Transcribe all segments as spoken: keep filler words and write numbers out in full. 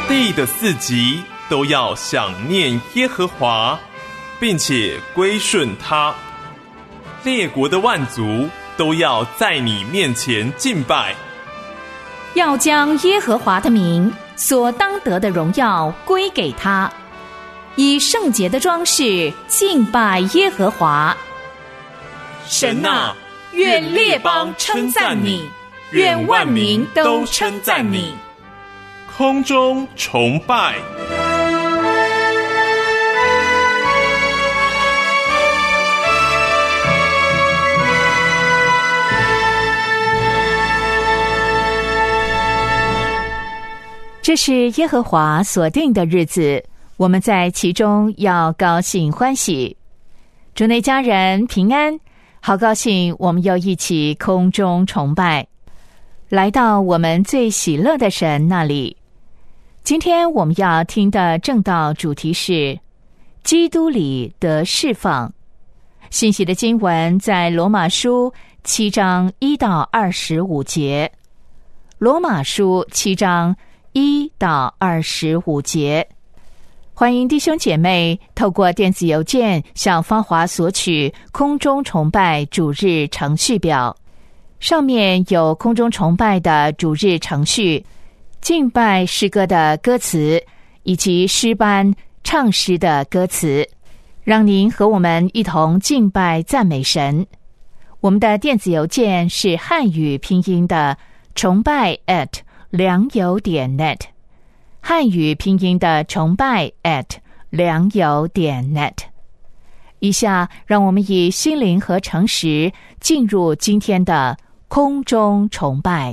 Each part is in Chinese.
地的四极都要想念耶和华，并且归顺他。列国的万族都要在你面前敬拜， 要将耶和华的名所当得的荣耀归给他，以圣洁的装饰敬拜耶和华。神啊，愿列邦称赞你，愿万民都称赞你。 空中崇拜。 这是耶和华所定的日子，我们在其中要高兴欢喜。主内家人平安，好高兴我们又一起空中崇拜，来到我们最喜乐的神那里。今天我们要听的正道主题是基督里得释放。信息的经文在罗马书七章一到二十五节。罗马书七章一到二十五节。欢迎弟兄姐妹透过电子邮件向芳华索取空中崇拜主日程序表，上面有空中崇拜的主日程序、敬拜诗歌的歌词以及诗班唱诗的歌词，让您和我们一同敬拜赞美神。我们的电子邮件是汉语拼音的崇拜 at 良友点 net， 汉语拼音的崇拜 at 良友点 net。 以下让我们以心灵和诚实进入今天的空中崇拜。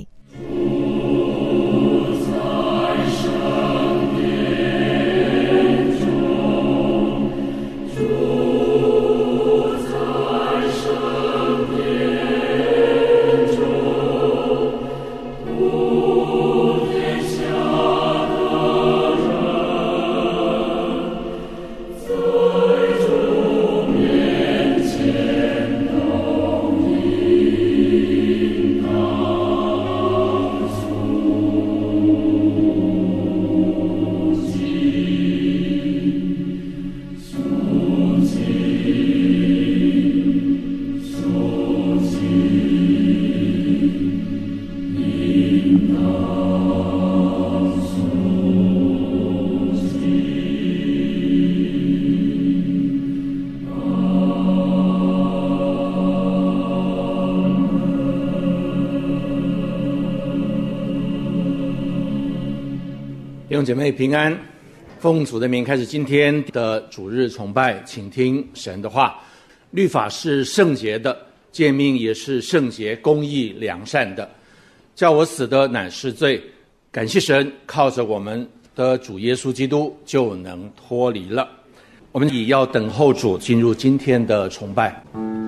弟兄姐妹平安，奉主的名开始今天的主日崇拜，请听神的话。律法是圣洁的，诫命也是圣洁、公义、良善的。叫我死的乃是罪，感谢神，靠着我们的主耶稣基督就能脱离了。我们也要等候主进入今天的崇拜。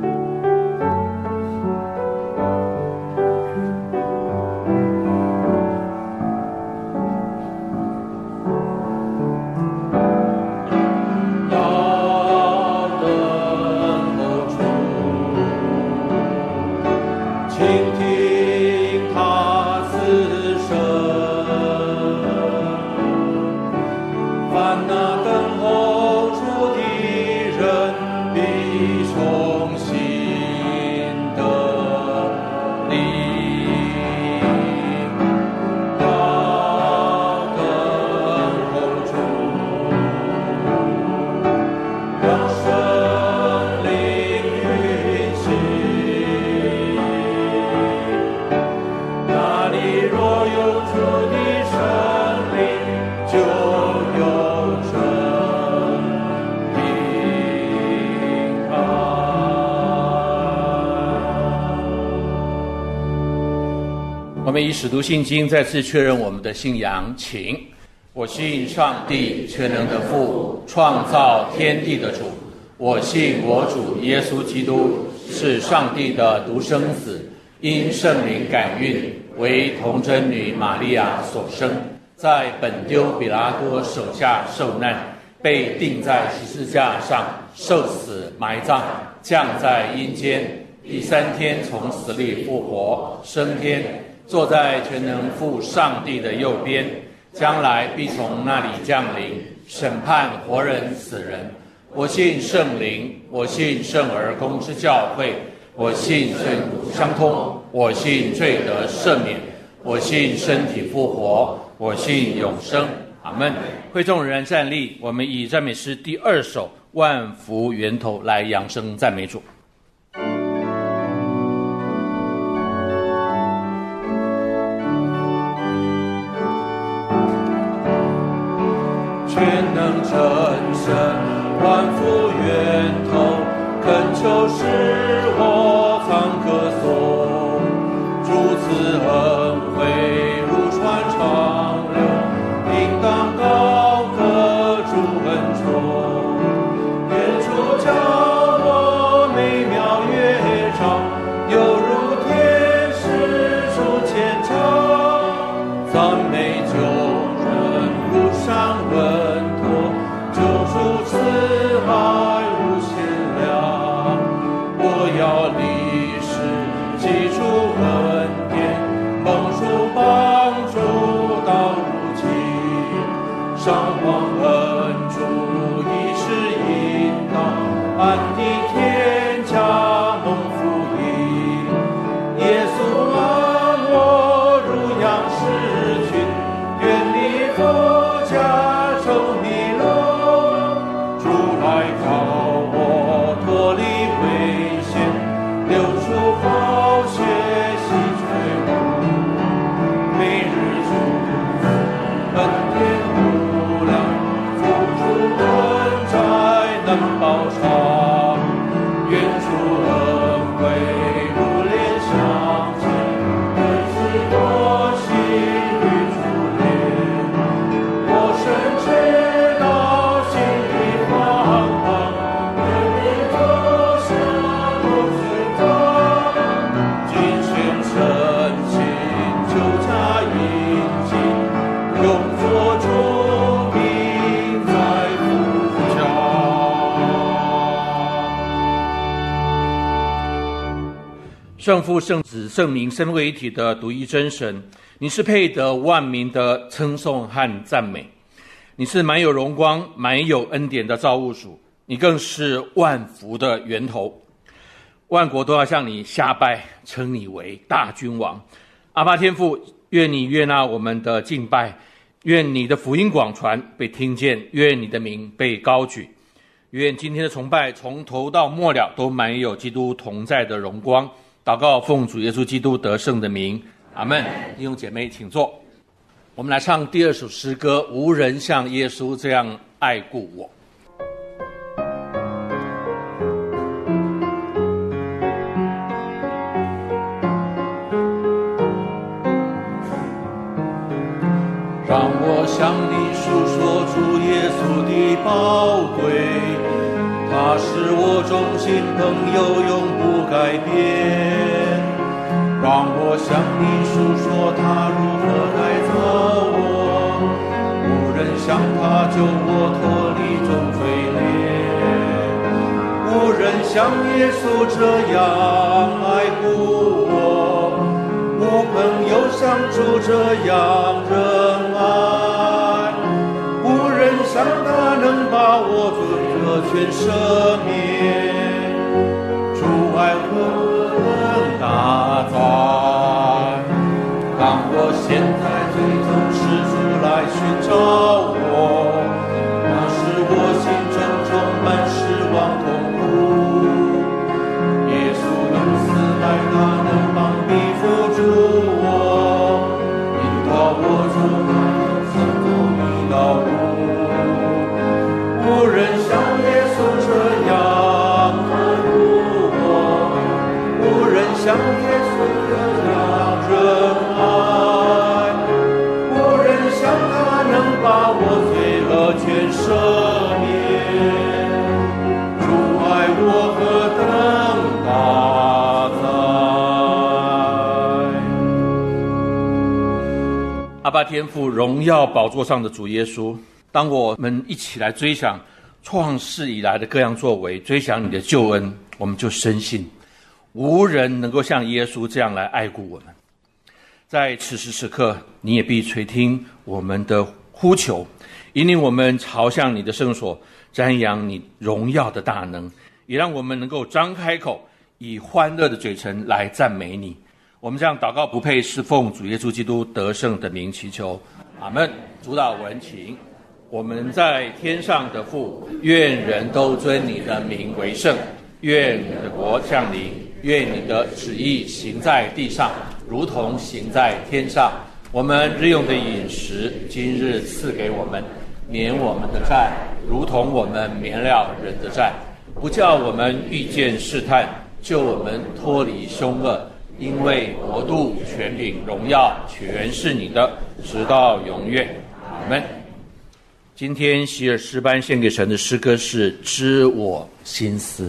我们以使徒信经再次确认我们的信仰，请。我信上帝全能的父，创造天地的主。我信我主耶稣基督是上帝的独生子，因圣灵感孕，为童贞女玛利亚所生，在本丢彼拉多手下受难，被钉在十字架上，受死埋葬，降在阴间，第三天从死里复活，升天，坐在全能父上帝的右边， 将来必从那里降临，审判活人死人。我信圣灵，我信圣而公之教会，我信圣徒相通，我信罪得赦免，我信身体复活，我信永生。阿们。会众仍然站立，我们以赞美诗第二首《万福源头》来扬声赞美主。 全能真神万福源头，恳求使我方歌颂，主赐恩惠如川长流，应当高歌主恩宠。愿主教我美妙乐章，犹如天使出千丈，赞美救人如上稳妥，救主慈爱无限量。我要立誓记住恩典，蒙主帮助到如今，上望恩主一世引导，安地天家蒙福荫。耶稣安我如羊失群，远离父家仇迷路，主来靠我脱离危险，流出宝血洗罪污。每日主恩典无量，付出恩债能报偿。愿主恩惠如莲相见，恩赐多心与主连。我深知道心里惶惶，愿你走向我心中。谨选诚心，就加殷勤，永做主名在父家。 圣父、圣子、圣灵三位一体的独一真神，你是配得万民的称颂和赞美。你是满有荣光、满有恩典的造物主，你更是万福的源头。万国都要向你下拜，称你为大君王。阿爸天父，愿你悦纳我们的敬拜，愿你的福音广传被听见，愿你的名被高举。愿今天的崇拜从头到末了都满有基督同在的荣光。祷告奉主耶稣基督得胜的名，阿们。弟兄姐妹请坐。我们来唱第二首诗歌，无人像耶稣这样爱顾我。 让我向你述说主耶稣的宝贵，他是我忠心朋友，永不改变。让我向你述说他如何来造我，无人像他救我脱离众罪孽，无人像耶稣这样爱顾我，无朋友像主这样仁爱，无人像他能把我罪恶全赦免。主爱何等大哉！当我现在最终是主来寻找我，那时我心中充满失望痛苦。耶稣用死来，他能帮庇扶助我，引导我走向生命的道路。无人像耶稣这样爱顾我，无人像耶稣这样仁爱，无人像他能把我罪恶全赦免。主爱我何等大哉！ 阿爸天父，荣耀宝座上的主耶稣，当我们一起来追想创世以来的各样作为，追想你的救恩，我们就深信无人能够像耶稣这样来爱顾我们。在此时此刻，你也必垂听我们的呼求，引领我们朝向你的圣所，瞻仰你荣耀的大能，也让我们能够张开口，以欢乐的嘴唇来赞美你。我们这样祷告不配，是奉主耶稣基督得胜的名祈求，阿们。主导文情。我们在天上的父，愿人都尊你的名为圣，愿你的国降临，愿你的旨意行在地上，如同行在天上。我们日用的饮食，今日赐给我们，免我们的债，如同我们免了人的债，不叫我们遇见试探，救我们脱离凶恶。因为国度、权柄、荣耀，全是你的，直到永远。阿们。今天希尔诗班献给神的诗歌是《知我心思》。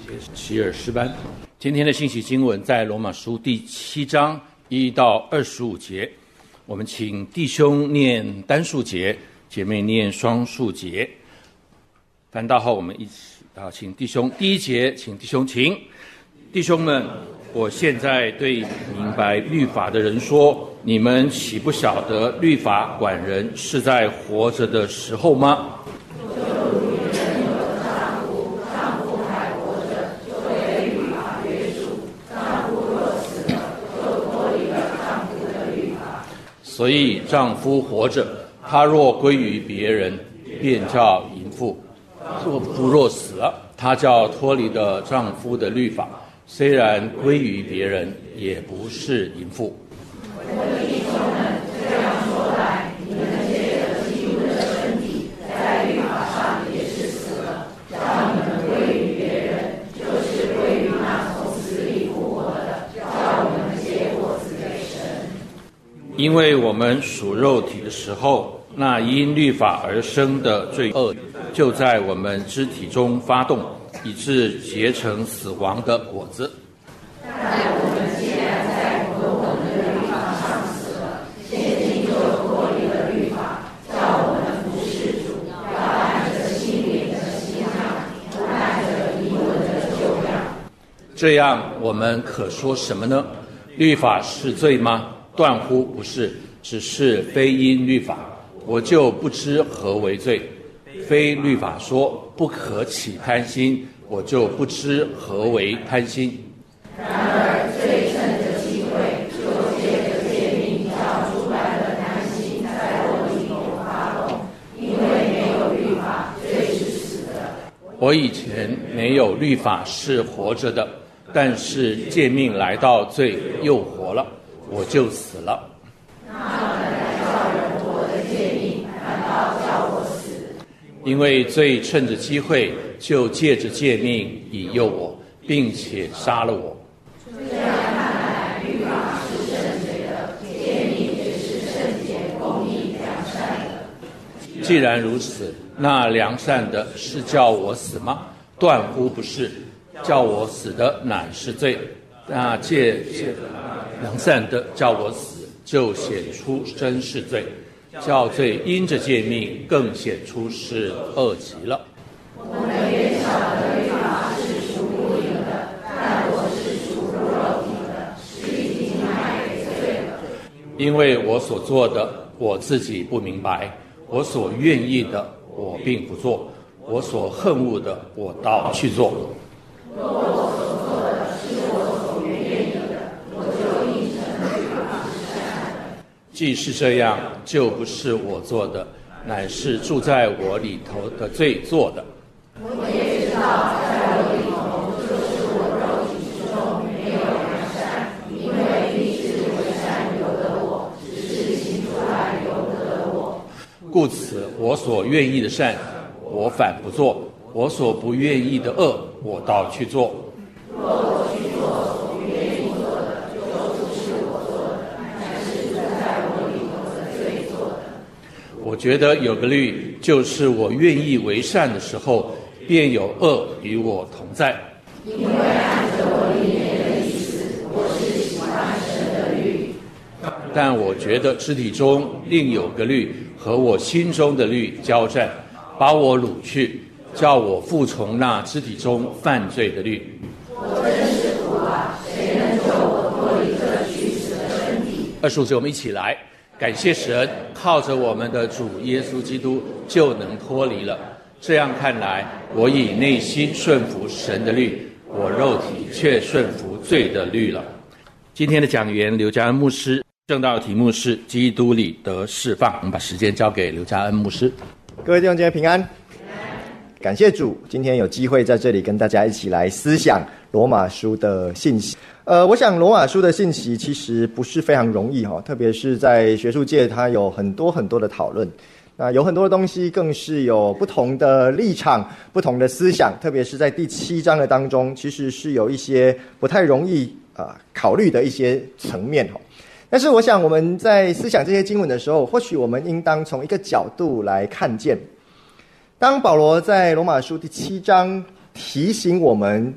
希尔诗班。今天的信息经文在罗马书第七章一到二十五节，我们请弟兄念单数节，姐妹念双数节。翻到后我们一起啊，请弟兄第一节，请弟兄请。弟兄们，我现在对明白律法的人说，你们岂不晓得律法管人是在活着的时候吗？所以丈夫活着，他若归于别人，便叫淫妇；若夫若死了，他叫脱离了丈夫的律法，虽然归于别人，也不是淫妇。因为我们属肉体的时候，那因律法而生的罪恶就在我们肢体中发动，以致结成死亡的果子。但我们既然在我们的律法上死了，现今就脱离了律法，叫我们服事主，要按着心灵的新样，不按着遗文的旧样。这样我们可说什么呢？律法是罪吗？断乎不是，只是非因律法，我就不知何为罪；非律法说不可起贪心，我就不知何为贪心。然而罪趁着机会，就借着诫命叫出来了贪心，在我里头发动。因为没有律法，罪是死的。我以前没有律法是活着的，但是诫命来到，罪又活了。我就死了。那本来叫人活的诫命，难道叫我死？因为罪趁着机会，就借着诫命引诱我，并且杀了我。这样看来，律法是圣洁的，诫命也是圣洁、公义、良善的。既然如此，那良善的是叫我死吗？断乎不是，叫我死的乃是罪。那借借良善的叫我死，就显出真是罪；叫罪因着诫命，更显出是恶极了。我们也晓得律法是属不灵的，但我是属肉体的，是已经卖给罪了。因为我所做的，我自己不明白；我所愿意的，我并不做；我所恨恶的，我倒去做。若我所做的是我所愿意的，我就应承律法是善的。既是这样，就不是我做的，乃是住在我里头的罪做的。我也知道，在我里头，就是我肉体之中没有良善，因为立志为善由得我，只是行出来由不得我。故此，我所愿意的善，我反不做；我所不愿意的恶，我倒去做。若我去做所不愿意做的，就不是我做的，乃是住在我里头的罪做的。我觉得有个律，就是我愿意为善的时候，便有恶与我同在。因为按着我里面的意思，我是喜欢神的律。但我觉得肢体中另有个律和我心中的律交战，把我掳去，叫我服从那肢体中犯罪的律。我真是苦啊！谁能救我脱离这虚实的身体？二十五节，我们一起来感谢神，靠着我们的主耶稣基督就能脱离了。这样看来，我以内心顺服神的律，我肉体却顺服罪的律了。今天的讲员刘家恩牧师，正道题目是基督里得释放。我们把时间交给刘家恩牧师。 各位弟兄姐妹平安，感谢主，今天有机会在这里跟大家一起来思想罗马书的信息。呃，我想罗马书的信息其实不是非常容易哈，特别是在学术界，它有很多很多的讨论。那有很多的东西更是有不同的立场、不同的思想，特别是在第七章的当中，其实是有一些不太容易啊、呃、考虑的一些层面哈。但是我想我们在思想这些经文的时候，或许我们应当从一个角度来看见，当保罗在罗马书第七章提醒我们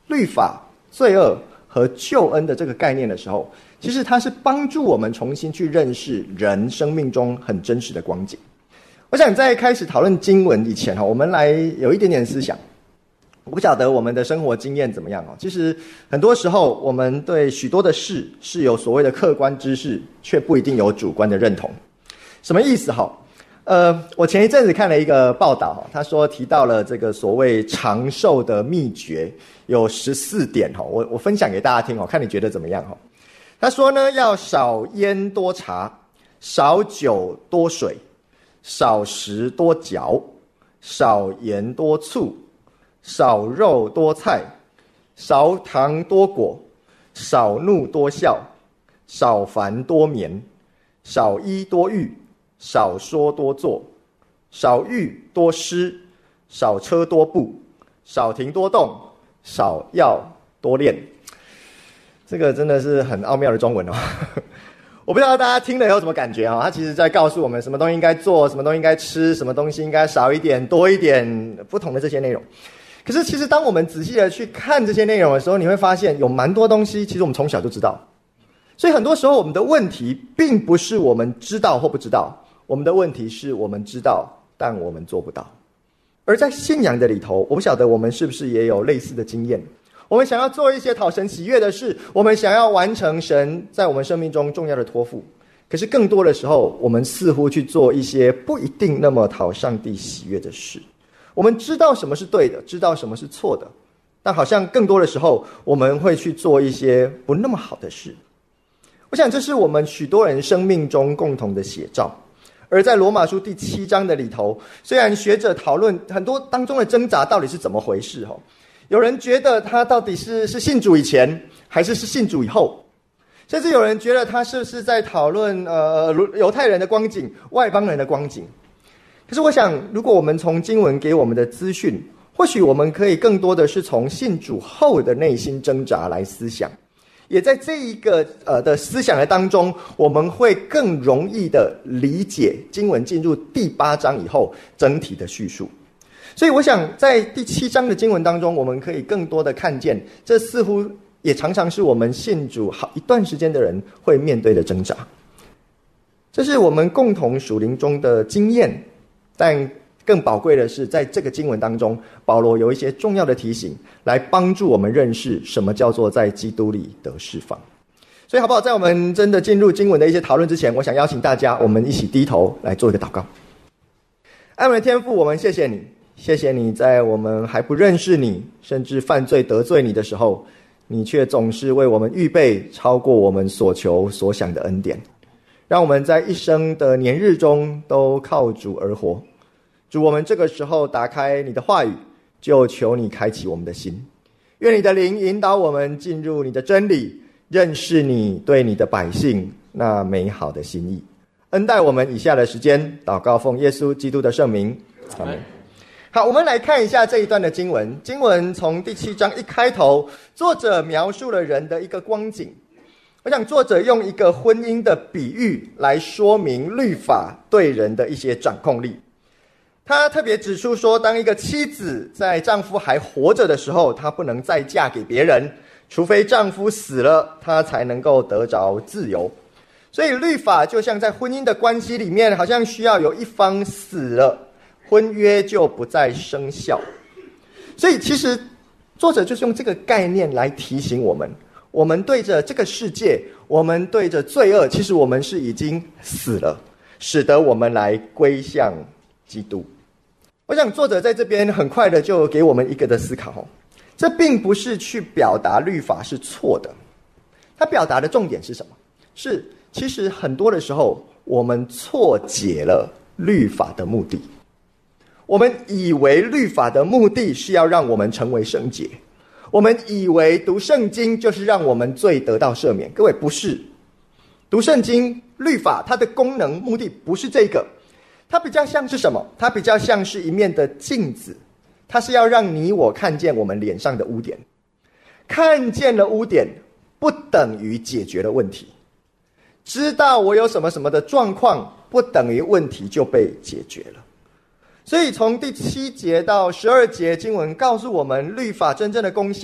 律法、罪恶和救恩的这个概念的时候，其实它是帮助我们重新去认识人生命中很真实的光景。我想在开始讨论经文以前，我们来有一点点思想。我不晓得我们的生活经验怎么样。其实很多时候我们对许多的事是有所谓的客观知识，却不一定有主观的认同。什么意思？呃，我前一阵子看了一个报道，他说提到了这个所谓长寿的秘诀有十四点，我我分享给大家听，看你觉得怎么样。他说呢，要少烟多茶，少酒多水，少食多嚼，少盐多醋，少肉多菜，少糖多果，少怒多笑，少烦多眠，少衣多欲，少说多做，少欲多失，少车多步，少停多动，少药多练。这个真的是很奥妙的中文哦。我不知道大家听了有什么感觉啊？他其实在告诉我们什么东西应该做，什么东西应该吃，什么东西应该少一点多一点，不同的这些内容。可是其实当我们仔细的去看这些内容的时候，你会发现有蛮多东西其实我们从小就知道。所以很多时候我们的问题并不是我们知道或不知道，我们的问题是我们知道但我们做不到。而在信仰的里头，我不晓得我们是不是也有类似的经验。我们想要做一些讨神喜悦的事，我们想要完成神在我们生命中重要的托付，可是更多的时候我们似乎去做一些不一定那么讨上帝喜悦的事。我们知道什么是对的，知道什么是错的，但好像更多的时候我们会去做一些不那么好的事。我想这是我们许多人生命中共同的写照。而在罗马书第七章的里头，虽然学者讨论很多当中的挣扎到底是怎么回事，有人觉得他到底是是信主以前还是是信主以后，甚至有人觉得他是不是在讨论呃犹太人的光景，外邦人的光景。可是我想，如果我们从经文给我们的资讯，或许我们可以更多的是从信主后的内心挣扎来思想。也在这一个呃的思想的当中，我们会更容易的理解经文进入第八章以后整体的叙述。所以我想在第七章的经文当中，我们可以更多的看见，这似乎也常常是我们信主好一段时间的人会面对的挣扎。这是我们共同属灵中的经验，但更宝贵的是，在这个经文当中，保罗有一些重要的提醒，来帮助我们认识什么叫做在基督里得释放。所以好不好，在我们真的进入经文的一些讨论之前，我想邀请大家，我们一起低头来做一个祷告。爱我们的天父，我们谢谢你，谢谢你在我们还不认识你，甚至犯罪得罪你的时候，你却总是为我们预备超过我们所求所想的恩典，让我们在一生的年日中都靠主而活。主，我们这个时候打开你的话语，就求你开启我们的心，愿你的灵引导我们进入你的真理，认识你对你的百姓那美好的心意。恩待我们以下的时间，祷告奉耶稣基督的圣名，阿们。好，我们来看一下这一段的经文。经文从第七章一开头，作者描述了人的一个光景。我想作者用一个婚姻的比喻来说明律法对人的一些掌控力。他特别指出说，当一个妻子在丈夫还活着的时候，她不能再嫁给别人，除非丈夫死了，她才能够得着自由。所以律法就像在婚姻的关系里面，好像需要有一方死了，婚约就不再生效。所以其实作者就是用这个概念来提醒我们，我们对着这个世界，我们对着罪恶，其实我们是已经死了，使得我们来归向基督。我想作者在这边很快的就给我们一个的思考，这并不是去表达律法是错的，他表达的重点是什么？是其实很多的时候我们错解了律法的目的。我们以为律法的目的是要让我们成为圣洁，我们以为读圣经就是让我们罪得到赦免。各位，不是。读圣经律法它的功能目的不是这个，它比较像是什么？它比较像是一面的镜子，它是要让你我看见我们脸上的污点。看见了污点不等于解决了问题，知道我有什么什么的状况不等于问题就被解决了。所以从第七节到十二节经文告诉我们，律法真正的功效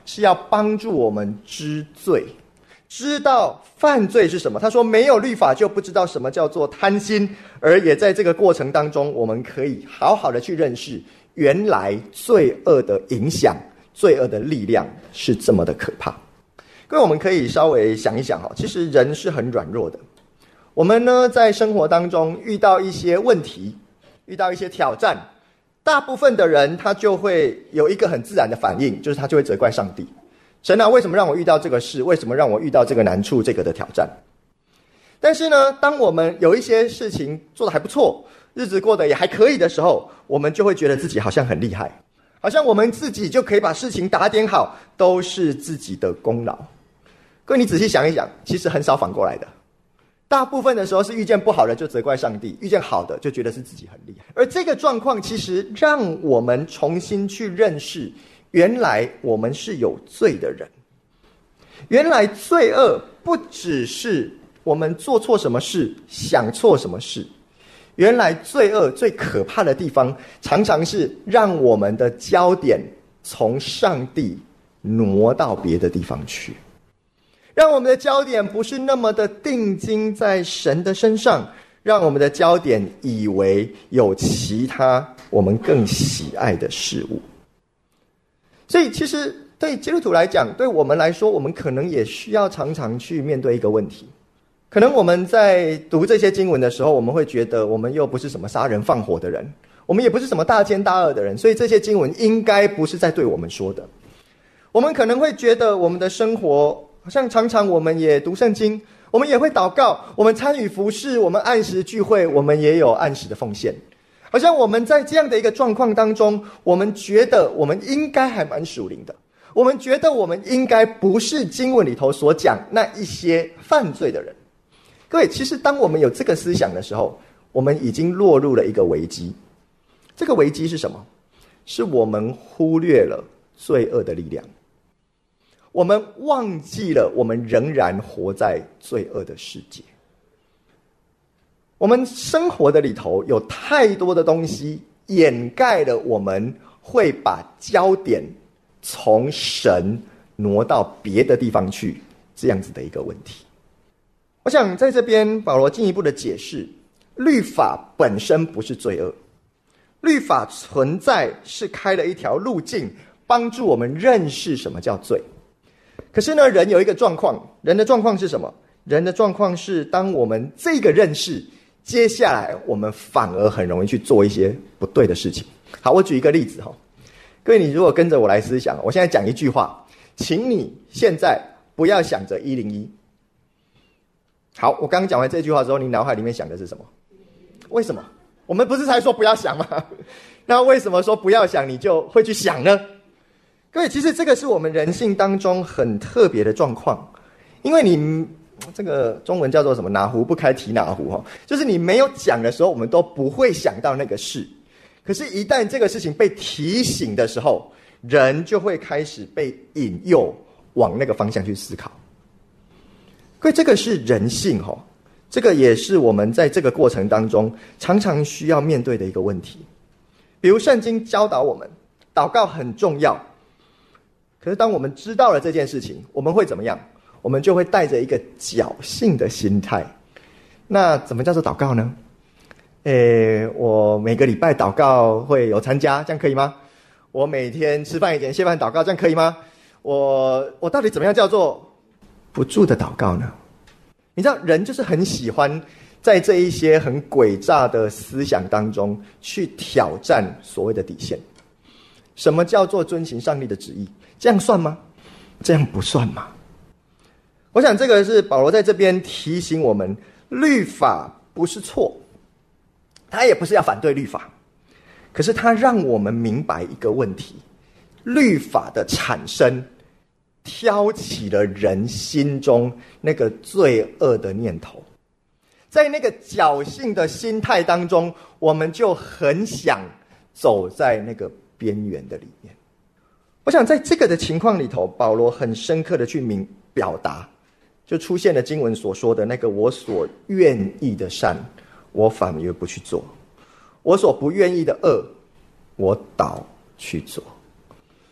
是要帮助我们知罪，知道犯罪是什么。他说没有律法就不知道什么叫做贪心，而也在这个过程当中，我们可以好好的去认识原来罪恶的影响，罪恶的力量是这么的可怕。各位，我们可以稍微想一想，其实人是很软弱的。我们呢，在生活当中遇到一些问题，遇到一些挑战，大部分的人他就会有一个很自然的反应，就是他就会责怪上帝。神啊，为什么让我遇到这个事？为什么让我遇到这个难处，这个的挑战？但是呢，当我们有一些事情做得还不错，日子过得也还可以的时候，我们就会觉得自己好像很厉害，好像我们自己就可以把事情打点好，都是自己的功劳。各位，你仔细想一想，其实很少反过来的。大部分的时候是遇见不好的就责怪上帝，遇见好的就觉得是自己很厉害。而这个状况其实让我们重新去认识，原来我们是有罪的人。原来罪恶不只是我们做错什么事，想错什么事。原来罪恶最可怕的地方，常常是让我们的焦点从上帝挪到别的地方去，让我们的焦点不是那么的定睛在神的身上，让我们的焦点以为有其他我们更喜爱的事物。所以其实对基督徒来讲，对我们来说，我们可能也需要常常去面对一个问题。可能我们在读这些经文的时候，我们会觉得我们又不是什么杀人放火的人，我们也不是什么大奸大恶的人，所以这些经文应该不是在对我们说的。我们可能会觉得我们的生活好像常常我们也读圣经，我们也会祷告，我们参与服事，我们按时聚会，我们也有按时的奉献。好像我们在这样的一个状况当中，我们觉得我们应该还蛮属灵的，我们觉得我们应该不是经文里头所讲那一些犯罪的人。各位，其实当我们有这个思想的时候，我们已经落入了一个危机。这个危机是什么？是我们忽略了罪恶的力量，我们忘记了我们仍然活在罪恶的世界。我们生活的里头有太多的东西掩盖了我们会把焦点从神挪到别的地方去这样子的一个问题。我想在这边保罗进一步的解释，律法本身不是罪恶，律法存在是开了一条路径，帮助我们认识什么叫罪。可是呢，人有一个状况，人的状况是什么？人的状况是，当我们这个认识，接下来我们反而很容易去做一些不对的事情。好，我举一个例子哈，各位，你如果跟着我来思想，我现在讲一句话，请你现在不要想着一零一。好，我刚刚讲完这句话之后，你脑海里面想的是什么？为什么？我们不是才说不要想吗？那为什么说不要想你就会去想呢？各位，其实这个是我们人性当中很特别的状况，因为你这个中文叫做什么？哪壶不开提哪壶，就是你没有讲的时候，我们都不会想到那个事。可是一旦这个事情被提醒的时候，人就会开始被引诱往那个方向去思考。所以这个是人性，这个也是我们在这个过程当中常常需要面对的一个问题。比如圣经教导我们祷告很重要，可是当我们知道了这件事情，我们会怎么样？我们就会带着一个侥幸的心态。那怎么叫做祷告呢？诶，我每个礼拜祷告会有参加，这样可以吗？我每天吃饭以前谢饭祷告，这样可以吗？我我到底怎么样叫做不住的祷告呢？你知道人就是很喜欢在这一些很诡诈的思想当中去挑战所谓的底线。什么叫做遵行上帝的旨意？这样算吗？这样不算吗？我想这个是保罗在这边提醒我们，律法不是错，他也不是要反对律法，可是他让我们明白一个问题，律法的产生挑起了人心中那个罪恶的念头，在那个侥幸的心态当中，我们就很想走在那个边缘的里面。我想在这个的情况里头，保罗很深刻的去明表达，就出现了经文所说的那个我所愿意的善，我反而不去做；我所不愿意的恶，我倒去做。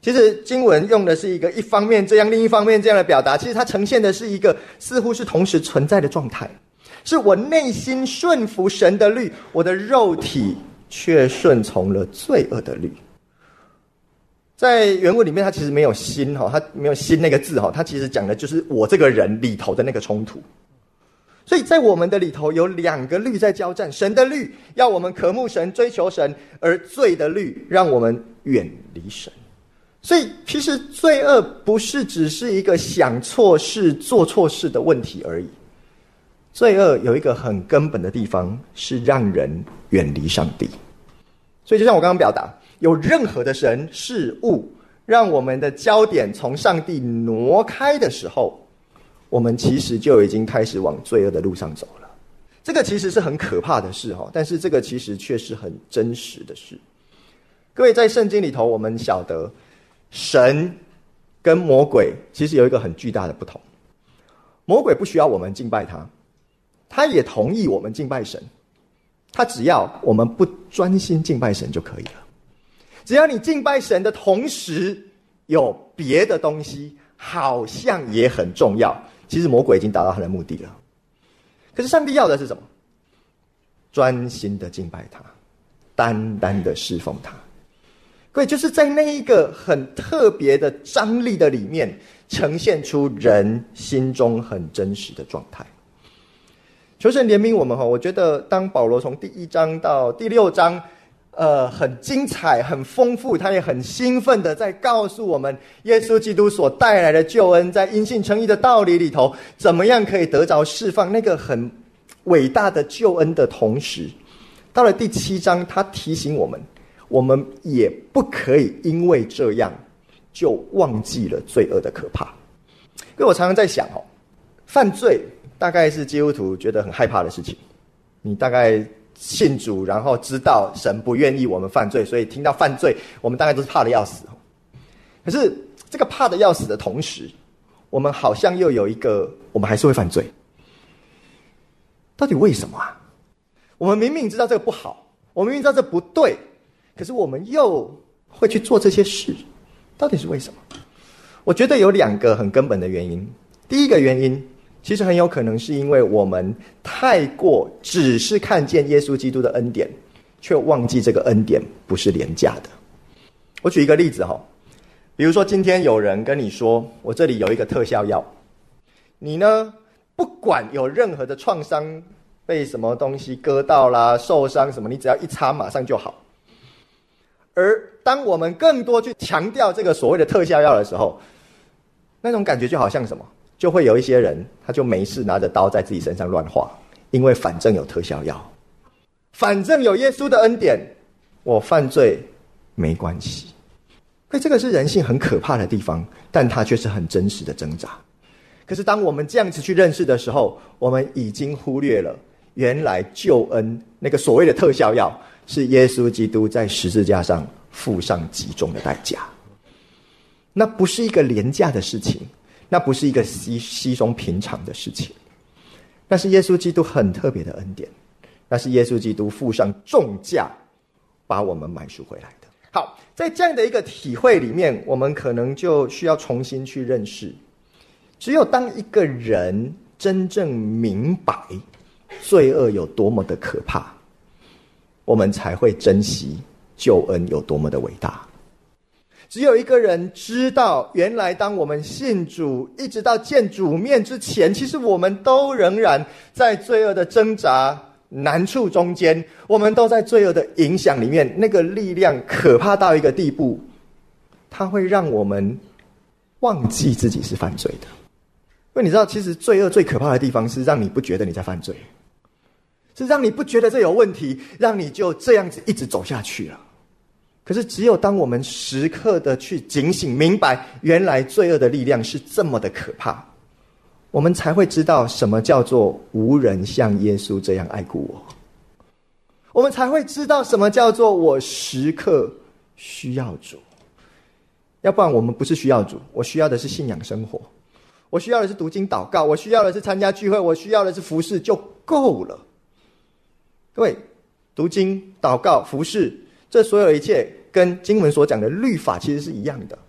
其实经文用的是一个一方面这样另一方面这样的表达，其实它呈现的是一个似乎是同时存在的状态，是我内心顺服神的律，我的肉体却顺从了罪恶的律。在原文里面它其实没有心，它没有心那个字，它其实讲的就是我这个人里头的那个冲突。所以在我们的里头有两个律在交战，神的律要我们渴慕神追求神，而罪的律让我们远离神。所以其实罪恶不是只是一个想错事做错事的问题而已，罪恶有一个很根本的地方是让人远离上帝。所以就像我刚刚表达，有任何的神事物让我们的焦点从上帝挪开的时候，我们其实就已经开始往罪恶的路上走了。这个其实是很可怕的事，但是这个其实却是很真实的事。各位，在圣经里头我们晓得神跟魔鬼其实有一个很巨大的不同。魔鬼不需要我们敬拜他，他也同意我们敬拜神，他只要我们不专心敬拜神就可以了。只要你敬拜神的同时有别的东西好像也很重要，其实魔鬼已经达到他的目的了。可是上帝要的是什么？专心的敬拜他，单单的侍奉他。各位，就是在那一个很特别的张力的里面，呈现出人心中很真实的状态。求神怜悯我们，我觉得当保罗从第一章到第六章呃，很精彩很丰富，他也很兴奋的在告诉我们耶稣基督所带来的救恩，在因信称义的道理里头怎么样可以得着释放，那个很伟大的救恩的同时，到了第七章他提醒我们，我们也不可以因为这样就忘记了罪恶的可怕。因为我常常在想，犯罪大概是基督徒觉得很害怕的事情。你大概信主，然后知道神不愿意我们犯罪，所以听到犯罪我们大概都是怕得要死。可是这个怕得要死的同时，我们好像又有一个我们还是会犯罪。到底为什么啊？我们明明知道这个不好，我们明明知道这不对，可是我们又会去做这些事，到底是为什么？我觉得有两个很根本的原因。第一个原因其实很有可能是因为我们太过只是看见耶稣基督的恩典，却忘记这个恩典不是廉价的。我举一个例子，比如说今天有人跟你说，我这里有一个特效药，你呢不管有任何的创伤，被什么东西割到啦、受伤什么，你只要一擦马上就好。而当我们更多去强调这个所谓的特效药的时候，那种感觉就好像什么，就会有一些人他就没事拿着刀在自己身上乱划，因为反正有特效药，反正有耶稣的恩典，我犯罪没关系。所以这个是人性很可怕的地方，但它却是很真实的挣扎。可是当我们这样子去认识的时候，我们已经忽略了原来救恩那个所谓的特效药是耶稣基督在十字架上付上极重的代价。那不是一个廉价的事情，那不是一个稀稀松平常的事情，那是耶稣基督很特别的恩典，那是耶稣基督付上重价把我们买赎回来的。好，在这样的一个体会里面，我们可能就需要重新去认识，只有当一个人真正明白罪恶有多么的可怕，我们才会珍惜救恩有多么的伟大。只有一个人知道，原来当我们信主一直到见主面之前，其实我们都仍然在罪恶的挣扎难处中间，我们都在罪恶的影响里面，那个力量可怕到一个地步，它会让我们忘记自己是犯罪的。因为你知道，其实罪恶最可怕的地方是让你不觉得你在犯罪，是让你不觉得这有问题，让你就这样子一直走下去了。可是只有当我们时刻的去警醒明白原来罪恶的力量是这么的可怕，我们才会知道什么叫做无人像耶稣这样爱顾我，我们才会知道什么叫做我时刻需要主。要不然我们不是需要主，我需要的是信仰生活，我需要的是读经祷告，我需要的是参加聚会，我需要的是服事就够了。各位，读经祷告服事，这所有一切跟经文所讲的律法其实是一样的。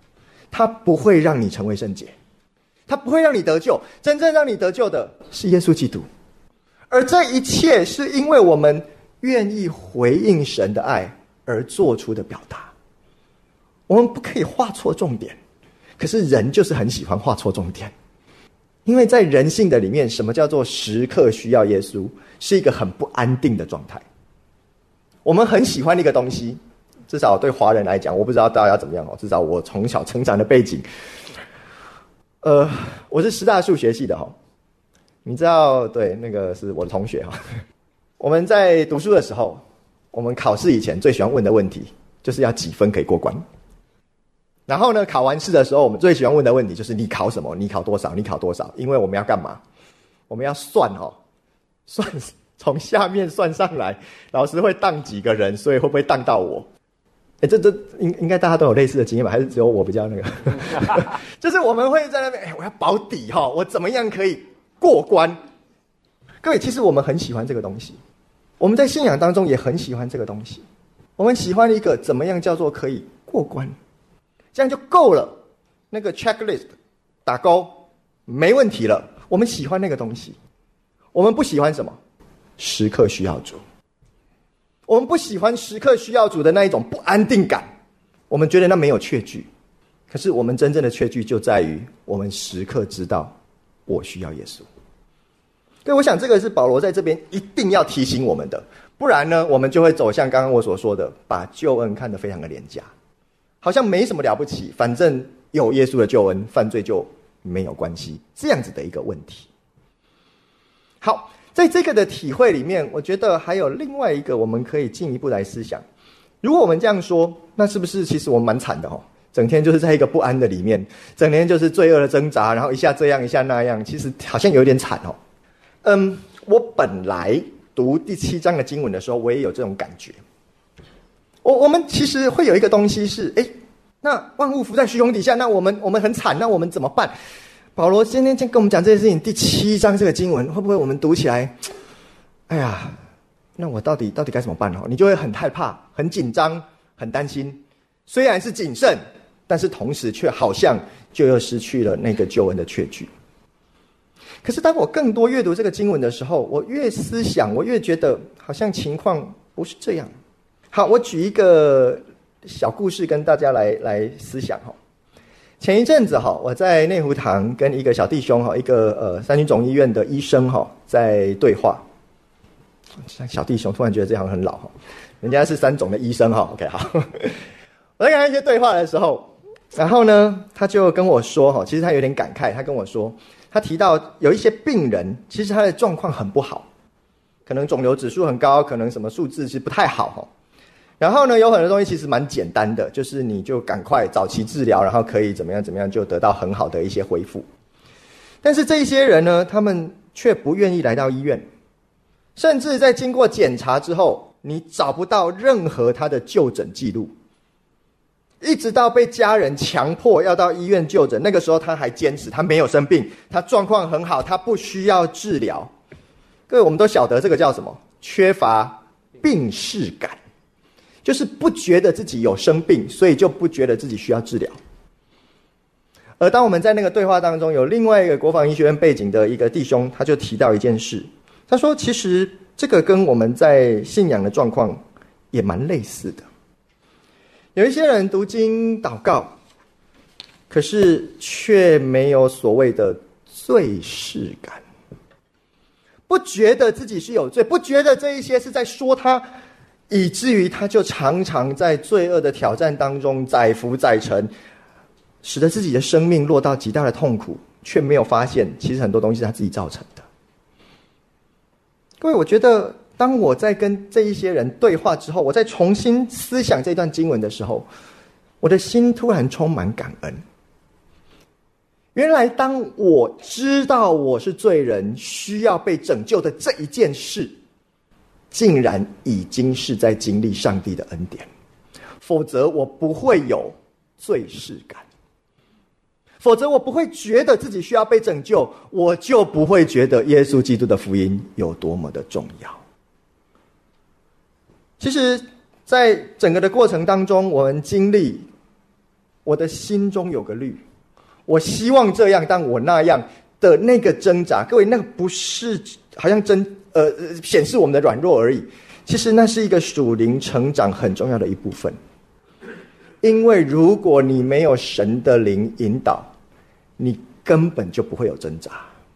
它不会让你成为圣洁，它不会让你得救。真正让你得救的是耶稣基督，而这一切是因为我们愿意回应神的爱而做出的表达。我们不可以画错重点，可是人就是很喜欢画错重点。因为在人性的里面，什么叫做时刻需要耶稣，是一个很不安定的状态。我们很喜欢一个东西，至少对华人来讲，我不知道大家怎么样哦。至少我从小成长的背景，呃，我是师大数学系的哈。你知道，对，那个是我的同学哈。我们在读书的时候，我们考试以前最喜欢问的问题，就是要几分可以过关。然后呢，考完试的时候，我们最喜欢问的问题就是你考什么？你考多少？你考多少？因为我们要干嘛？我们要算哦，算从下面算上来，老师会当几个人，所以会不会当到我？哎，这这应应该大家都有类似的经验吧？还是只有我比较那个？就是我们会在那边，哎，我要保底哈、哦，我怎么样可以过关？各位，其实我们很喜欢这个东西，我们在信仰当中也很喜欢这个东西。我们喜欢一个怎么样叫做可以过关，这样就够了。那个 checklist 打勾，没问题了。我们喜欢那个东西，我们不喜欢什么？时刻需要主。我们不喜欢时刻需要主的那一种不安定感，我们觉得那没有确据。可是我们真正的确据就在于，我们时刻知道我需要耶稣。对，我想这个是保罗在这边一定要提醒我们的，不然呢，我们就会走向刚刚我所说的，把救恩看得非常的廉价，好像没什么了不起，反正有耶稣的救恩，犯罪就没有关系，这样子的一个问题。好，在这个的体会里面，我觉得还有另外一个我们可以进一步来思想。如果我们这样说，那是不是其实我们蛮惨的哦？整天就是在一个不安的里面，整天就是罪恶的挣扎，然后一下这样一下那样，其实好像有点惨哦。嗯，我本来读第七章的经文的时候，我也有这种感觉。我我们其实会有一个东西是，哎，那万物伏在虚空底下，那我们我们很惨，那我们怎么办？保罗今天跟我们讲这件事情，第七章这个经文，会不会我们读起来，哎呀，那我到底到底该怎么办哦？你就会很害怕、很紧张、很担心。虽然是谨慎，但是同时却好像就又失去了那个救恩的确据。可是当我更多阅读这个经文的时候，我越思想，我越觉得好像情况不是这样。好，我举一个小故事跟大家来来思想哈。前一阵子哈，我在内湖堂跟一个小弟兄哈，一个呃三军总医院的医生哈，在对话。小弟兄突然觉得这样很老哈，人家是三总的医生哈。OK， 好，我在跟他一些对话的时候，然后呢，他就跟我说哈，其实他有点感慨，他跟我说，他提到有一些病人，其实他的状况很不好，可能肿瘤指数很高，可能什么数字其实不太好哈。然后呢，有很多东西其实蛮简单的，就是你就赶快早期治疗，然后可以怎么样怎么样，就得到很好的一些恢复。但是这一些人呢，他们却不愿意来到医院，甚至在经过检查之后，你找不到任何他的就诊记录，一直到被家人强迫要到医院就诊，那个时候他还坚持他没有生病，他状况很好，他不需要治疗。各位，我们都晓得这个叫什么？缺乏病识感。就是不觉得自己有生病，所以就不觉得自己需要治疗。而当我们在那个对话当中，有另外一个国防医学院背景的一个弟兄，他就提到一件事，他说其实这个跟我们在信仰的状况也蛮类似的。有一些人读经祷告，可是却没有所谓的罪识感，不觉得自己是有罪，不觉得这一些是在说他，以至于他就常常在罪恶的挑战当中载浮载沉，使得自己的生命落到极大的痛苦，却没有发现其实很多东西是他自己造成的。各位，我觉得当我在跟这一些人对话之后，我在重新思想这段经文的时候，我的心突然充满感恩。原来当我知道我是罪人，需要被拯救的这一件事，竟然已经是在经历上帝的恩典，否则我不会有罪识感，否则我不会觉得自己需要被拯救，我就不会觉得耶稣基督的福音有多么的重要。其实在整个的过程当中，我们经历我的心中有个律，我希望这样，但我那样的那个挣扎，各位，那个不是好像真呃显示我们的软弱而已，其实那是一个属灵成长很重要的一部分。因为如果你没有神的灵引导，你根本就不会有挣扎，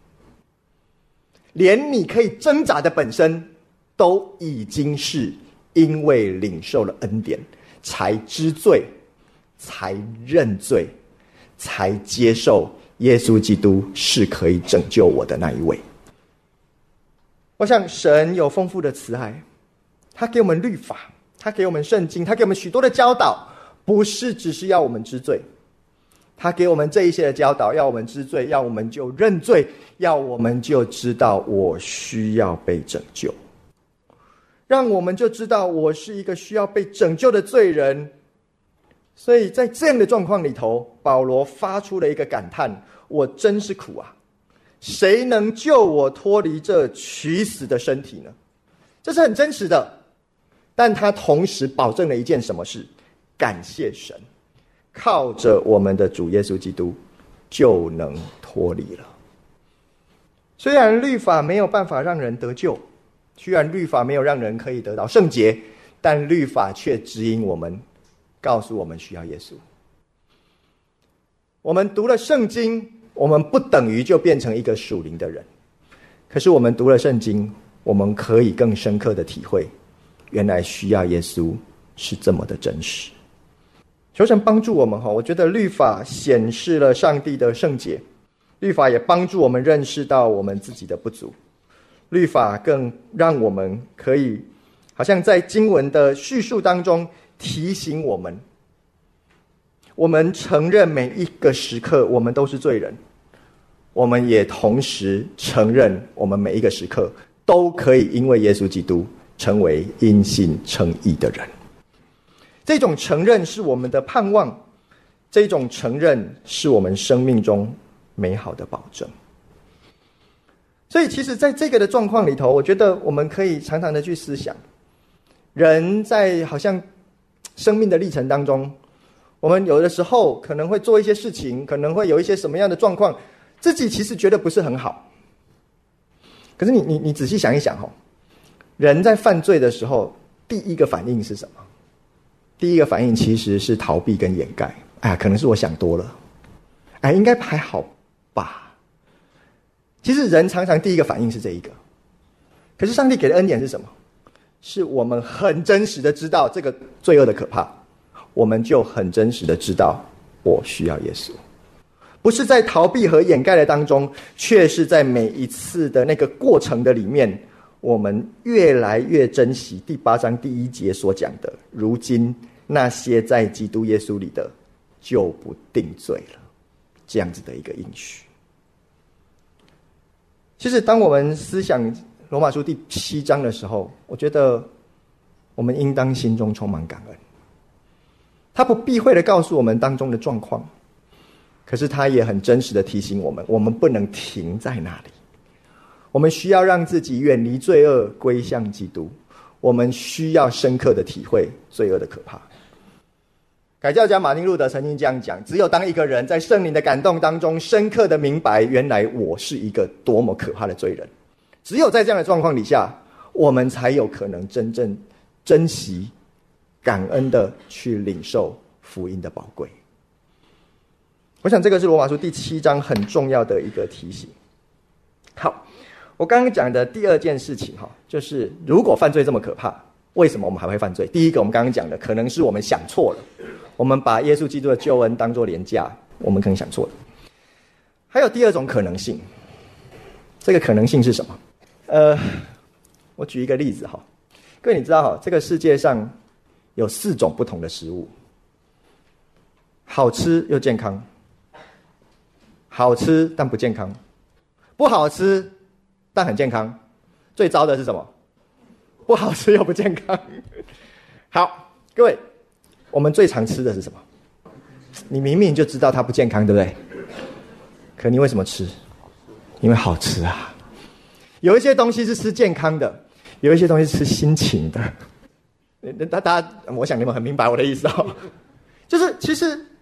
连你可以挣扎的本身都已经是因为领受了恩典，才知罪，才认罪，才接受耶稣基督是可以拯救我的那一位。我想神有丰富的慈爱，他给我们律法，他给我们圣经，他给我们许多的教导，不是只是要我们知罪，他给我们这一些的教导，要我们知罪，要我们就认罪，要我们就知道我需要被拯救，让我们就知道我是一个需要被拯救的罪人。所以在这样的状况里头，保罗发出了一个感叹：我真是苦啊，谁能救我脱离这取死的身体呢？这是很真实的，但他同时保证了一件什么事？感谢神，靠着我们的主耶稣基督就能脱离了。虽然律法没有办法让人得救，虽然律法没有让人可以得到圣洁，但律法却指引我们，告诉我们需要耶稣。我们读了圣经，我们不等于就变成一个属灵的人，可是我们读了圣经，我们可以更深刻的体会，原来需要耶稣是这么的真实。求神帮助我们，我觉得律法显示了上帝的圣洁，律法也帮助我们认识到我们自己的不足，律法更让我们可以好像在经文的叙述当中提醒我们，我们承认每一个时刻我们都是罪人，我们也同时承认我们每一个时刻都可以因为耶稣基督成为因信称义的人。这种承认是我们的盼望，这种承认是我们生命中美好的保证。所以其实在这个的状况里头，我觉得我们可以常常的去思想，人在好像生命的历程当中，我们有的时候可能会做一些事情，可能会有一些什么样的状况，自己其实觉得不是很好。可是你你你仔细想一想，人在犯罪的时候，第一个反应是什么？第一个反应其实是逃避跟掩盖。哎呀，可能是我想多了，哎，应该还好吧。其实人常常第一个反应是这一个，可是上帝给的恩典是什么？是我们很真实的知道这个罪恶的可怕，我们就很真实的知道我需要耶稣，不是在逃避和掩盖的当中，却是在每一次的那个过程的里面，我们越来越珍惜第八章第一节所讲的，如今那些在基督耶稣里的就不定罪了，这样子的一个应许。其实当我们思想罗马书第七章的时候，我觉得我们应当心中充满感恩。他不避讳的告诉我们当中的状况，可是他也很真实的提醒我们，我们不能停在那里，我们需要让自己远离罪恶，归向基督，我们需要深刻的体会罪恶的可怕。改教家马丁路德曾经这样讲，只有当一个人在圣灵的感动当中深刻的明白，原来我是一个多么可怕的罪人，只有在这样的状况底下，我们才有可能真正珍惜感恩的去领受福音的宝贵。我想这个是罗马书第七章很重要的一个提醒。好，我刚刚讲的第二件事情就是如果犯罪这么可怕，为什么我们还会犯罪？第一个我们刚刚讲的，可能是我们想错了，我们把耶稣基督的救恩当作廉价，我们可能想错了。还有第二种可能性，这个可能性是什么？呃，我举一个例子哈，各位你知道哈，这个世界上有四种不同的食物，好吃又健康，好吃但不健康，不好吃但很健康，最糟的是什么？不好吃又不健康。好，各位，我们最常吃的是什么？你明明就知道它不健康，对不对？可你为什么吃？因为好吃啊。有一些东西是吃健康的，有一些东西是吃心情的。大家，我想你们很明白我的意思哦。就是其实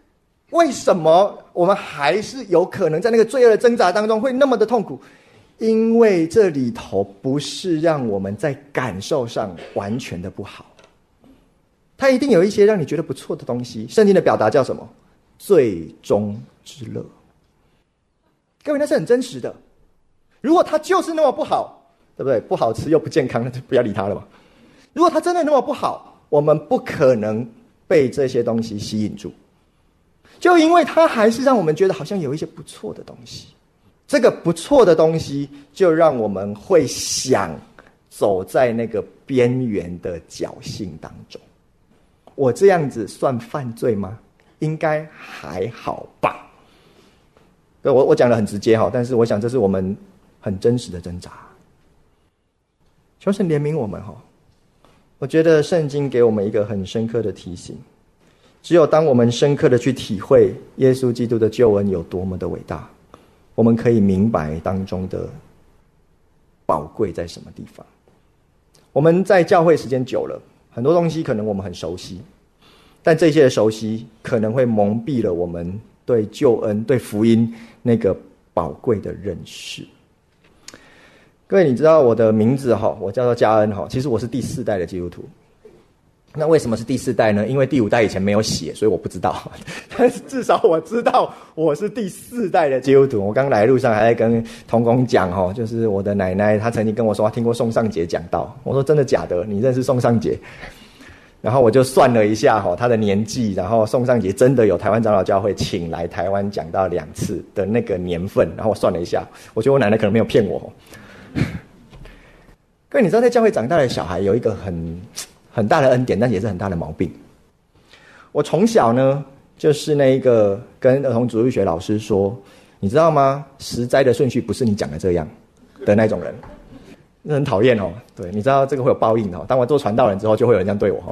为什么我们还是有可能在那个罪恶的挣扎当中会那么的痛苦？因为这里头不是让我们在感受上完全的不好，它一定有一些让你觉得不错的东西。圣经的表达叫什么？最终之乐。各位，那是很真实的。如果它就是那么不好，对不对？不好吃又不健康，那就不要理它了嘛。如果它真的那么不好，我们不可能被这些东西吸引住，就因为它还是让我们觉得好像有一些不错的东西。这个不错的东西就让我们会想走在那个边缘的侥幸当中。我这样子算犯罪吗？应该还好吧。我我讲得很直接哈，但是我想这是我们很真实的挣扎。求神怜悯我们哈。我觉得圣经给我们一个很深刻的提醒，只有当我们深刻的去体会耶稣基督的救恩有多么的伟大，我们可以明白当中的宝贵在什么地方。我们在教会时间久了，很多东西可能我们很熟悉，但这些的熟悉可能会蒙蔽了我们对救恩、对福音那个宝贵的认识。各位，你知道我的名字哈，我叫做嘉恩哈，其实我是第四代的基督徒。那为什么是第四代呢？因为第五代以前没有写，所以我不知道。但是至少我知道我是第四代的基督徒。我刚来的路上还在跟同工讲哈，就是我的奶奶，她曾经跟我说她听过宋尚杰讲道。我说真的假的？你认识宋尚杰？然后我就算了一下哈，他的年纪，然后宋尚杰真的有台湾长老教会请来台湾讲道两次的那个年份，然后我算了一下，我觉得我奶奶可能没有骗我。各位，你知道在教会长大的小孩有一个很很大的恩典，但也是很大的毛病。我从小呢，就是那一个跟儿童主日学老师说，你知道吗？十灾的顺序不是你讲的这样的那种人，那很讨厌哦。对，你知道这个会有报应哦。当我做传道人之后，就会有人这样对我哦。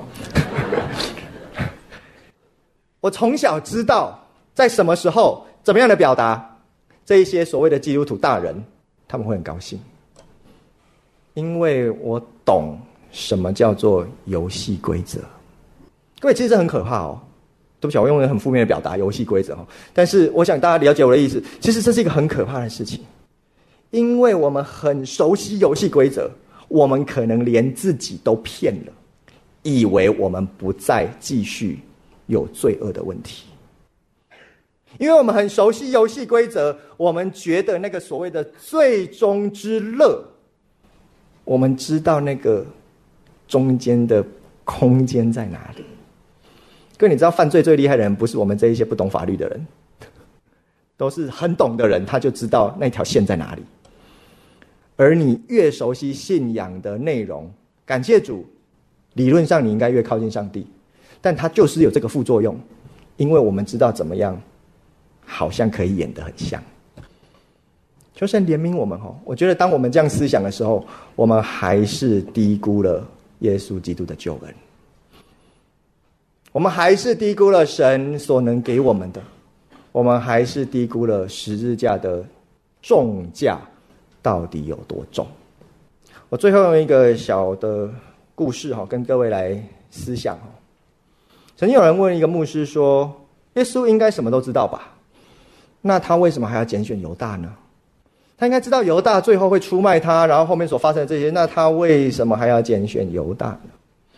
我从小知道在什么时候怎么样的表达，这一些所谓的基督徒大人他们会很高兴，因为我懂什么叫做游戏规则。各位，其实这很可怕哦。对不起，我用一个很负面的表达游戏规则哦，但是我想大家了解我的意思。其实这是一个很可怕的事情，因为我们很熟悉游戏规则，我们可能连自己都骗了，以为我们不再继续有罪恶的问题。因为我们很熟悉游戏规则，我们觉得那个所谓的最终之乐，我们知道那个中间的空间在哪里。各位，你知道犯罪最厉害的人不是我们这一些不懂法律的人，都是很懂的人，他就知道那条线在哪里。而你越熟悉信仰的内容，感谢主，理论上你应该越靠近上帝，但它就是有这个副作用，因为我们知道怎么样好像可以演得很像。求神怜悯我们哦！我觉得当我们这样思想的时候，我们还是低估了耶稣基督的救恩，我们还是低估了神所能给我们的，我们还是低估了十字架的重价到底有多重。我最后用一个小的故事跟各位来思想。曾经有人问一个牧师说，耶稣应该什么都知道吧，那他为什么还要拣选犹大呢？他应该知道犹大最后会出卖他，然后后面所发生的这些，那他为什么还要拣选犹大呢？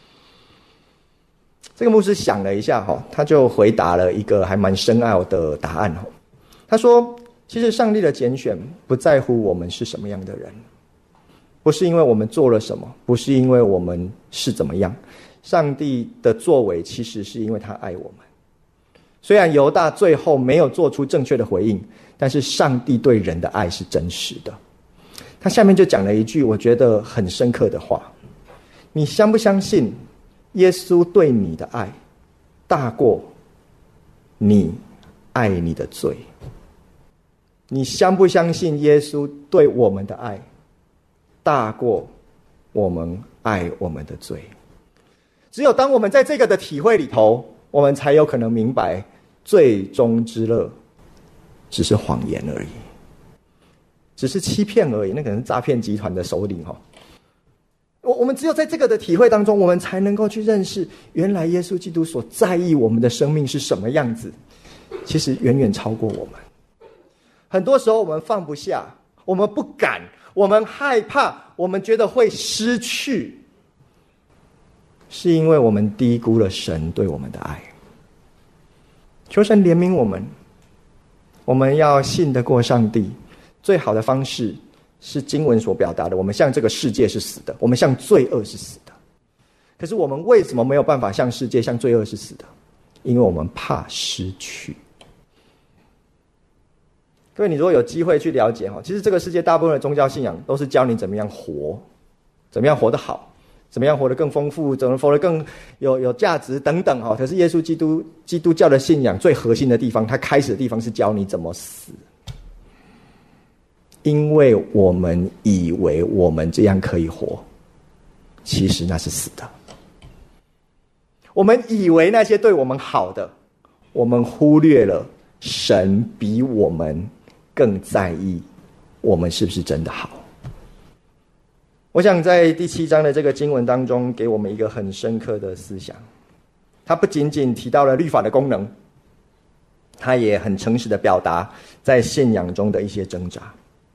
这个牧师想了一下，他就回答了一个还蛮深奥的答案。他说，其实上帝的拣选不在乎我们是什么样的人，不是因为我们做了什么，不是因为我们是怎么样，上帝的作为其实是因为他爱我们。虽然犹大最后没有做出正确的回应，但是上帝对人的爱是真实的。他下面就讲了一句我觉得很深刻的话，你相不相信耶稣对你的爱大过你爱你的罪？你相不相信耶稣对我们的爱大过我们爱我们的罪？只有当我们在这个的体会里头，我们才有可能明白最终之乐只是谎言而已，只是欺骗而已，那可能是诈骗集团的首领。我我们只有在这个的体会当中，我们才能够去认识原来耶稣基督所在意我们的生命是什么样子。 其实远远超过我们。很多时候我们放不下，我们不敢，我们害怕，我们觉得会失去，是因为我们低估了神对我们的爱。求神怜悯我们，我们要信得过上帝，最好的方式是经文所表达的，我们向这个世界是死的，我们向罪恶是死的。可是我们为什么没有办法向世界、向罪恶是死的？因为我们怕失去。各位，你如果有机会去了解，其实这个世界大部分的宗教信仰都是教你怎么样活，怎么样活得好，怎么样活得更丰富，怎么活得更有有价值等等。可是耶稣基督基督教的信仰最核心的地方，它开始的地方是教你怎么死。因为我们以为我们这样可以活，其实那是死的。我们以为那些对我们好的，我们忽略了神比我们更在意我们是不是真的好。我想在第七章的这个经文当中，给我们一个很深刻的思想。它不仅仅提到了律法的功能，它也很诚实的表达在信仰中的一些挣扎。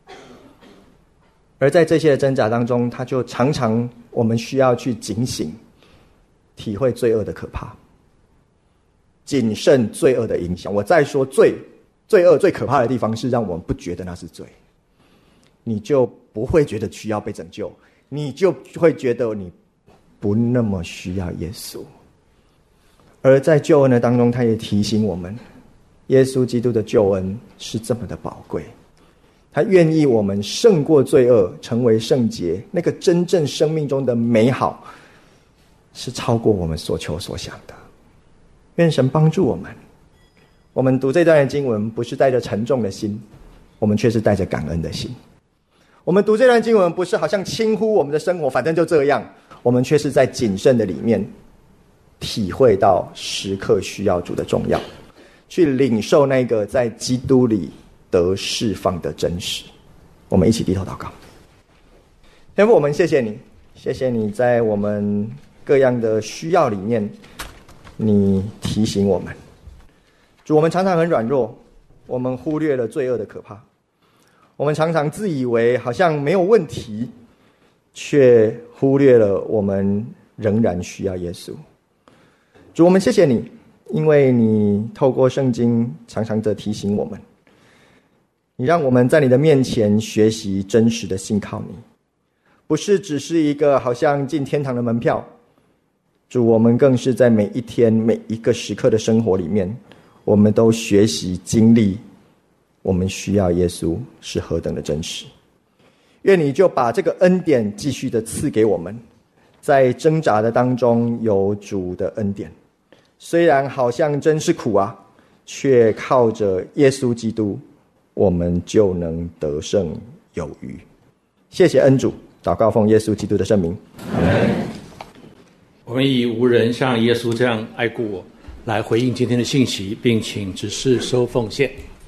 而在这些的挣扎当中，它就常常我们需要去警醒，体会罪恶的可怕，谨慎罪恶的影响。我再说罪罪恶最可怕的地方是让我们不觉得那是罪，你就不会觉得需要被拯救，你就会觉得你不那么需要耶稣。而在救恩的当中，他也提醒我们，耶稣基督的救恩是这么的宝贵，他愿意我们胜过罪恶，成为圣洁，那个真正生命中的美好是超过我们所求所想的。愿神帮助我们，我们读这段的经文不是带着沉重的心，我们却是带着感恩的心。我们读这段经文不是好像轻忽我们的生活，反正就这样，我们却是在谨慎的里面体会到时刻需要主的重要，去领受那个在基督里得释放的真实。我们一起低头祷告。天父，我们谢谢你，谢谢你在我们各样的需要里面，你提醒我们。主，我们常常很软弱，我们忽略了罪恶的可怕，我们常常自以为好像没有问题，却忽略了我们仍然需要耶稣。主，我们谢谢你，因为你透过圣经常常地提醒我们，你让我们在你的面前学习真实的信靠你，不是只是一个好像进天堂的门票。主，我们更是在每一天每一个时刻的生活里面，我们都学习经历我们需要耶稣是何等的真实。愿你就把这个恩典继续的赐给我们，在挣扎的当中有主的恩典，虽然好像真是苦啊，却靠着耶稣基督我们就能得胜有余。谢谢恩主，祷告奉耶稣基督的圣名，阿们。 我们以无人像耶稣这样爱顾我来回应今天的信息，并请执事收奉献。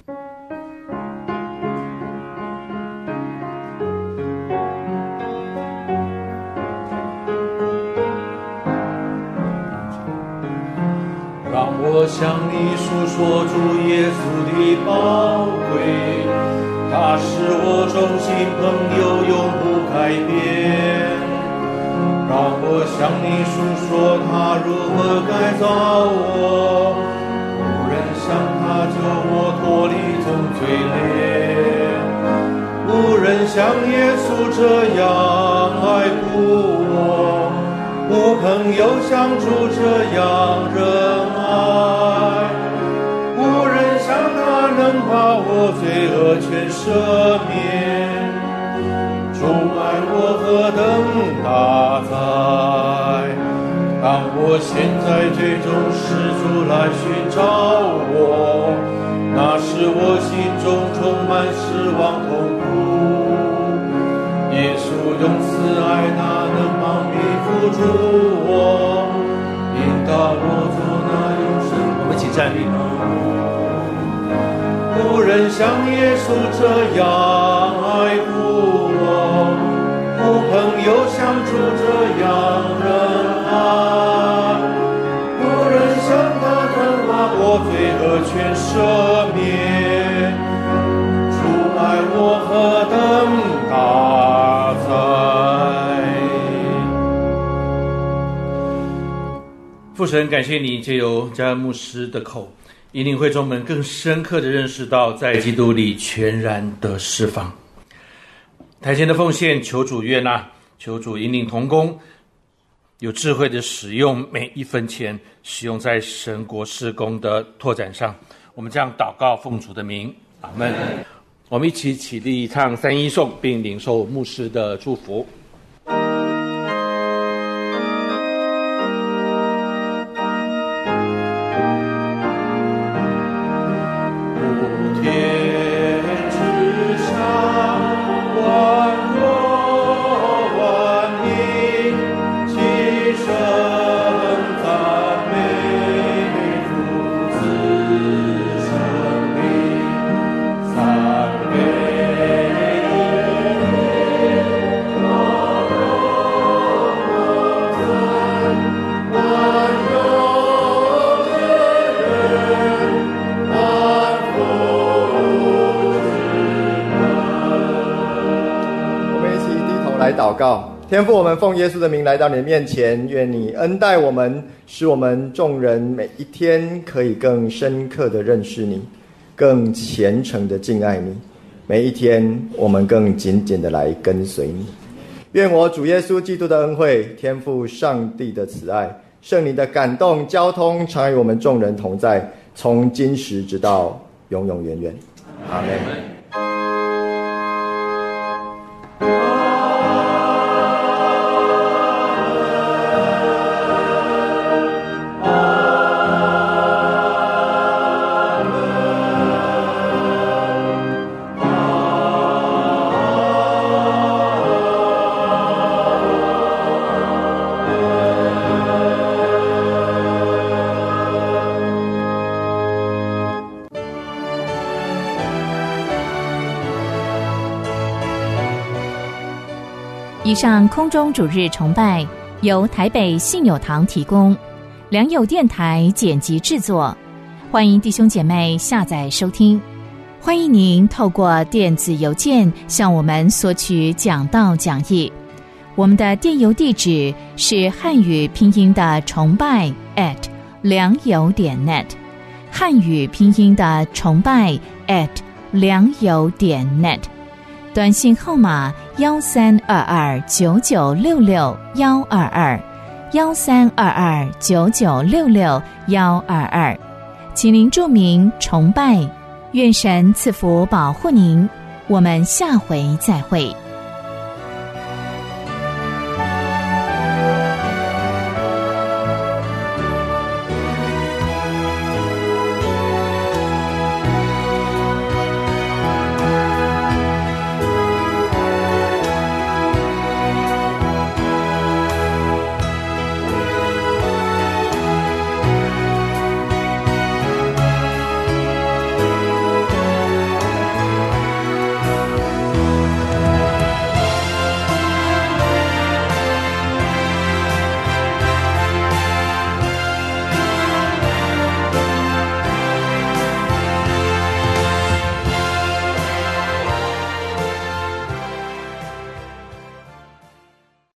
让我向你诉说主耶稣的宝贵，他是我忠心朋友，永不改变。让我向你诉说他如何改造我，无人像他救我脱离从罪孽，无人像耶稣这样爱护我，无朋友像主这样仁爱，无人像他能把我罪恶全赦免。主爱我何等大哉！当我陷在罪中，使主来寻找我，那时我心中充满失望痛苦。耶稣用慈爱，那能帮你扶助我，引导我走那永生的路。 我们一起站立。 无人像耶稣这样爱护我，无朋友像主这样仁爱，无人像他能把我罪恶全赦免，主爱我何等大哉！ 父神，感谢你借由加恩牧师的口，引领会众们更深刻的认识到，在基督里全然得释放。台前的奉献，求主悦纳，求主引领同工，有智慧的使用每一分钱，使用在神国事工的拓展上。我们这样祷告，奉主的名，阿们。我们一起起立唱三一颂，并领受牧师的祝福。 祷告，天父，我们奉耶稣的名来到你的面前，愿你恩待我们，使我们众人每一天可以更深刻的认识你，更虔诚的敬爱你，每一天我们更紧紧的来跟随你。愿我主耶稣基督的恩惠，天父上帝的慈爱，圣灵的感动交通，常与我们众人同在，从今时直到永永远远。阿们。 以上空中主日崇拜由台北信友堂提供，良友电台剪辑制作，欢迎弟兄姐妹下载收听。欢迎您透过电子邮件向我们索取讲道讲义，我们的电邮地址是汉语拼音的崇拜 at 良友点 net， 汉语拼音的崇拜 at 良友点 net。短信号码幺三二二九九六六幺二二幺三二二九九六六幺二二，请您注明崇拜，愿神赐福保护您，我们下回再会。